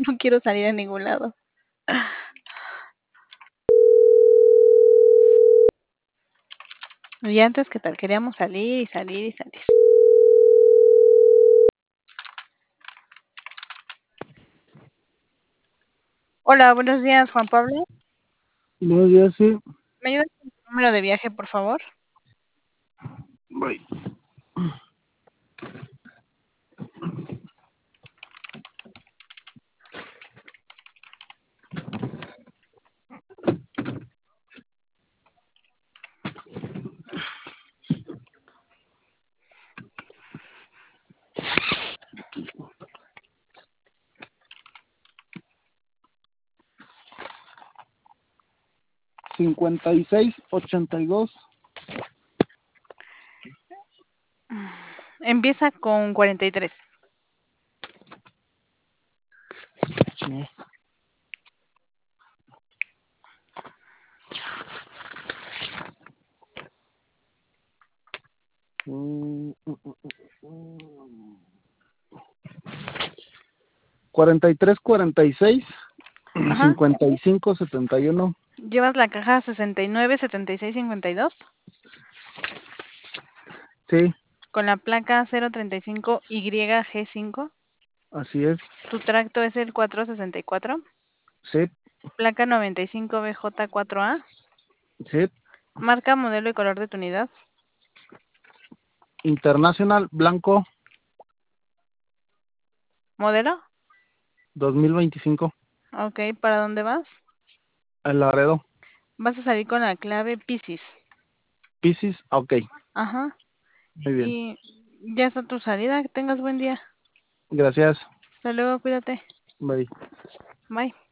no quiero salir a ningún lado. Y antes, ¿qué tal? Queríamos salir y salir y salir. Hola, buenos días, Juan Pablo. Buenos días, sí. ¿Me ayudas con tu número de viaje, por favor? Voy. Cincuenta y seis, 82. Empieza con 43. Sí. Mm, mm, mm, mm. 43, 46, Ajá. 55, 71. ¿Llevas la caja 69 76 52? Sí, Con la placa 035 YG5. así es. Tu tracto es el 464. Sí, Placa 95 BJ4A. sí. Marca, modelo y color de tu unidad. Internacional Blanco ¿Modelo? 2025. Ok, ¿para dónde vas? El Laredo. Vas a salir con la clave Piscis. Piscis, ok. Ajá. Muy bien. Y ya está tu salida. Que tengas buen día. Gracias. Hasta luego, cuídate. Bye. Bye.